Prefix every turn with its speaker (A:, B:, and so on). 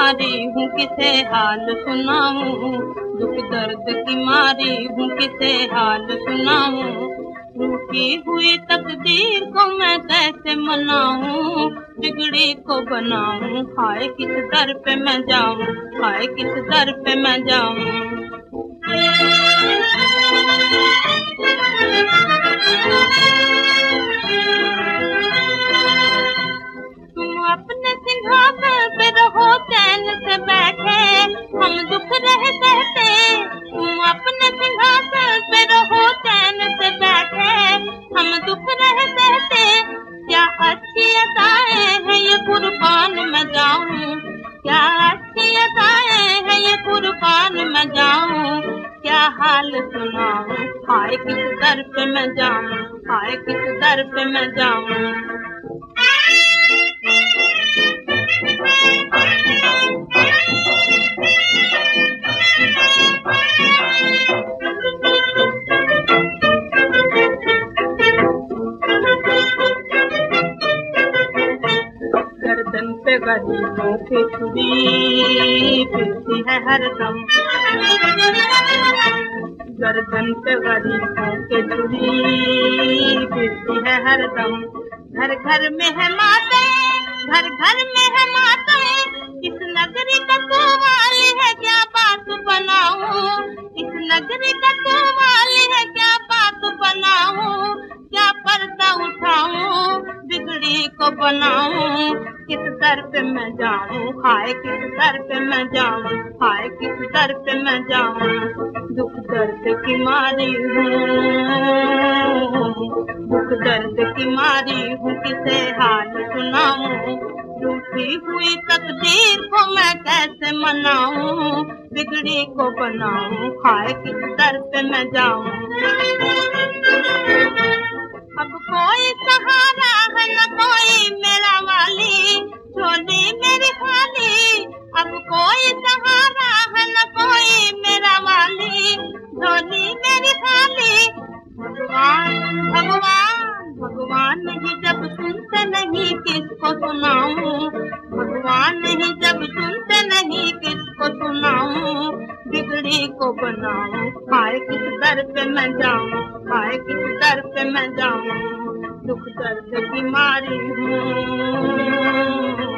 A: मारी हूँ किसे हाल सुनाऊं, दुख दर्द की मारी हूँ किसे हाल सुनाऊं। रूठी हुई तकदीर को मैं कैसे मनाऊं, बिगड़ी को बनाऊं, हाय किस दर पे मैं जाऊं, हाय किस दर पे मैं जाऊं। तुम अपने सिंहासन पे रहो चैन से बैठे, हम दुख रहे सहते। तुम अपने सिंहासन पे रहो चैन से बैठे, हम दुख रहे सहते। क्या अच्छी अदाएं हैं ये कुर्बान मैं जाऊं, क्या अच्छी अदाएं हैं ये कुर्बान मैं जाऊं। क्या हाल सुनाऊं, हाय किस दर पे मैं जाऊं, हाय किस दर पे मैं जाऊं। गर्दन पे गरीबों की छुरी फिरती है हरदम, गर्दन पे गरीबों की छुरी फिरती है हरदम। घर घर में है मातम, घर घर में है मातम, इस नगरी का तू वाली है क्या बात बनाऊं, इस नगरी का तू वाली है क्या बात बनाऊं। क्या पर्दा उठाऊं, बिगड़ी को बनाऊं, किस दर पे मैं जाऊं, हाय किस दर पे मैं जाऊं, हाय किस दर पे मैं जाऊं। दुख दर्द की मारी हूँ, दुख दर्द की मारी हूँ किसे हाल सुनाऊं। रूठी हुई तकदीर को मैं कैसे मनाऊं, बिगड़ी को बनाऊं, हाय किस दर पे मैं जाऊं। अब कोई सहारा है न कोई मेरा वाली, झोली मेरी खाली। अब कोई सहारा है न कोई मेरा वाली, झोली मेरी खाली। भगवान भगवान भगवान ही जब सुनते नहीं किसको सुनाऊं, भगवान ही जब सुनते नहीं किसको सुनाऊं। बिगड़ी को बनाऊं, हाय किस दर पे मैं जाऊं, हाय किस दर पे मैं जाऊं। दुख दर्द की मारी हूँ।